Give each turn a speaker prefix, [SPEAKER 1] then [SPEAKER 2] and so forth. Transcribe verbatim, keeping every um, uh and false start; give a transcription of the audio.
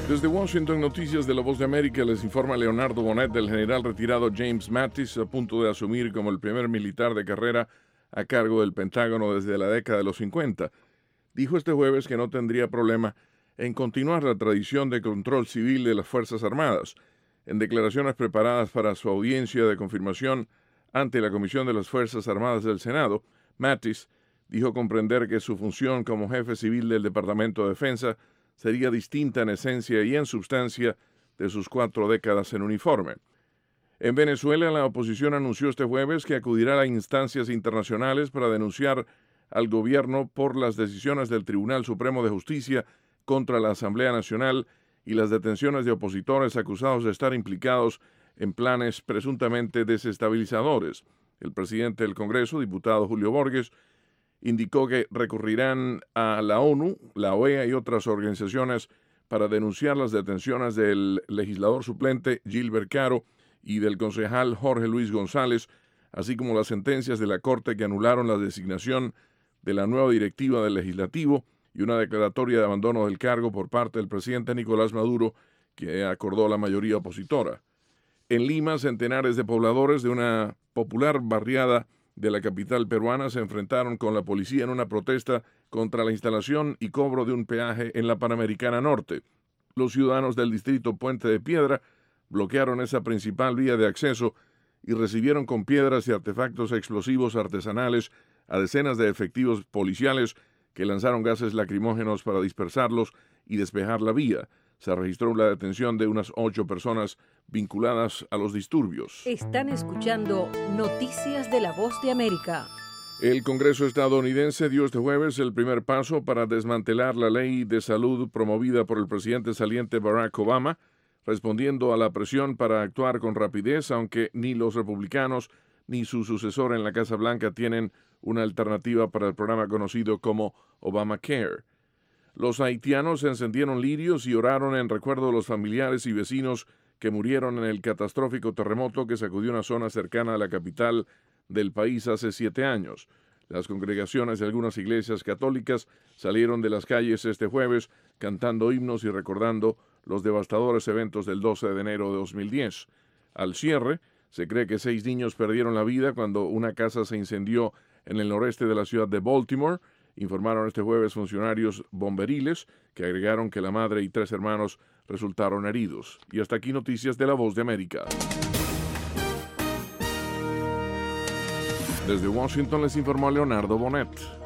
[SPEAKER 1] Desde Washington, Noticias de la Voz de América, les informa Leonardo Bonet del general retirado James Mattis, a punto de asumir como el primer militar de carrera a cargo del Pentágono desde la década de los cincuenta. Dijo este jueves que no tendría problema en continuar la tradición de control civil de las Fuerzas Armadas. En declaraciones preparadas para su audiencia de confirmación ante la Comisión de las Fuerzas Armadas del Senado, Mattis dijo comprender que su función como jefe civil del Departamento de Defensa sería distinta en esencia y en sustancia de sus cuatro décadas en uniforme. En Venezuela, la oposición anunció este jueves que acudirá a instancias internacionales para denunciar al gobierno por las decisiones del Tribunal Supremo de Justicia contra la Asamblea Nacional y las detenciones de opositores acusados de estar implicados en planes presuntamente desestabilizadores. El presidente del Congreso, diputado Julio Borges, indicó que recurrirán a la ONU, la O E A y otras organizaciones para denunciar las detenciones del legislador suplente Gilbert Caro y del concejal Jorge Luis González, así como las sentencias de la Corte que anularon la designación de la nueva directiva del Legislativo y una declaratoria de abandono del cargo por parte del presidente Nicolás Maduro, que acordó la mayoría opositora. En Lima, centenares de pobladores de una popular barriada de la capital peruana se enfrentaron con la policía en una protesta contra la instalación y cobro de un peaje en la Panamericana Norte. Los ciudadanos del distrito Puente de Piedra bloquearon esa principal vía de acceso y recibieron con piedras y artefactos explosivos artesanales a decenas de efectivos policiales que lanzaron gases lacrimógenos para dispersarlos y despejar la vía. Se registró la detención de unas ocho personas vinculadas a los disturbios.
[SPEAKER 2] Están escuchando Noticias de la Voz de América.
[SPEAKER 1] El Congreso estadounidense dio este jueves el primer paso para desmantelar la ley de salud promovida por el presidente saliente Barack Obama, respondiendo a la presión para actuar con rapidez, aunque ni los republicanos ni su sucesor en la Casa Blanca tienen una alternativa para el programa conocido como Obamacare. Los haitianos encendieron lirios y oraron en recuerdo de los familiares y vecinos que murieron en el catastrófico terremoto que sacudió una zona cercana a la capital del país hace siete años. Las congregaciones de algunas iglesias católicas salieron de las calles este jueves cantando himnos y recordando los devastadores eventos del doce de enero de dos mil diez. Al cierre, se cree que seis niños perdieron la vida cuando una casa se incendió en el noreste de la ciudad de Baltimore, informaron este jueves funcionarios bomberiles, que agregaron que la madre y tres hermanos resultaron heridos. Y hasta aquí Noticias de la Voz de América. Desde Washington les informó Leonardo Bonet.